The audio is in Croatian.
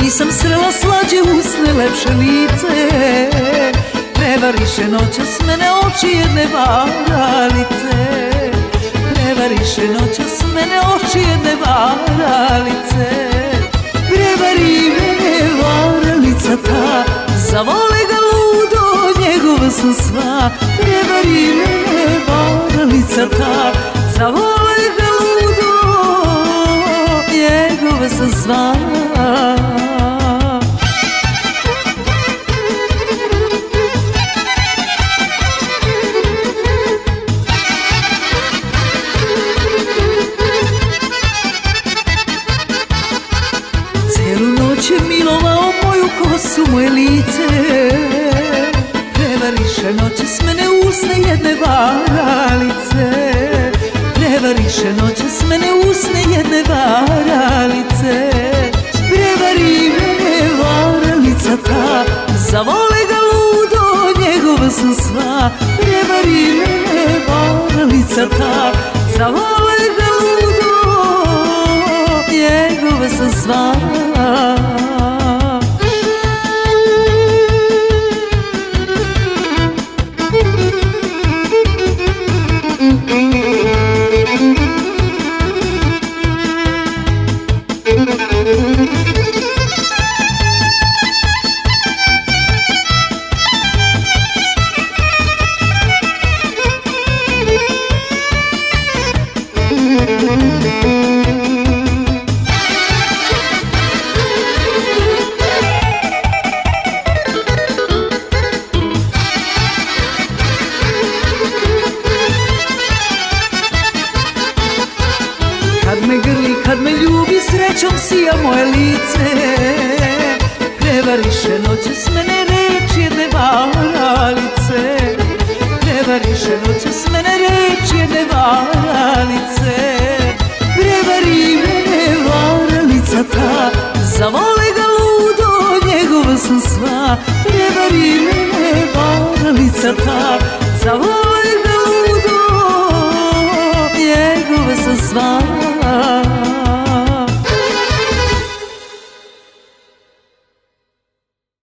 Nisam srela slađe usne, lepše lice. Prevariše noćas mene oči jedne varalice. Prevariše noćas mene oči jedne varalice. Prevari mene varalica ta, zavole ga ludo, njegova sam sva. Prevari mene varalica ta, zavole ga ludo, njegova sam sva. Je milovao moju kosu, moje lice. Prevariše noćas mene usne jedne varalice. Prevariše noćas mene usne jedne varalice. Prevari mene varalica ta, zavole ga ludo, njegova sam sva. Prevari mene varalica ta, zavole ga ludo, njegova sam sva. Kad me grli, kad me ljubi, srećom sija moje lice. Prevariše noćas mene reč jedne varalice. Prevariše noćas mene reč jedne varalice. Prevari mene varalica ta, zavole ga ludo, njegova sam sva. Prevari mene varalica ta, zavole